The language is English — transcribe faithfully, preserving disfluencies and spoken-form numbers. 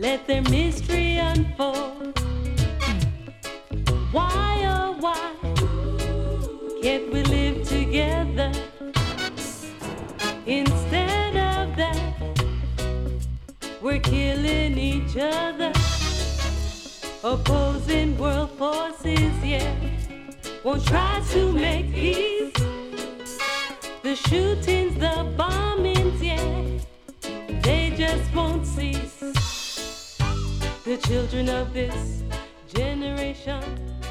let their mystery unfold. Why, oh why, can't we live together? Instead of that, we're killing each other. Opposing world forces, yeah, won't try to make peace. The shootings, the bombings, yeah, they just won't cease. The children of this generation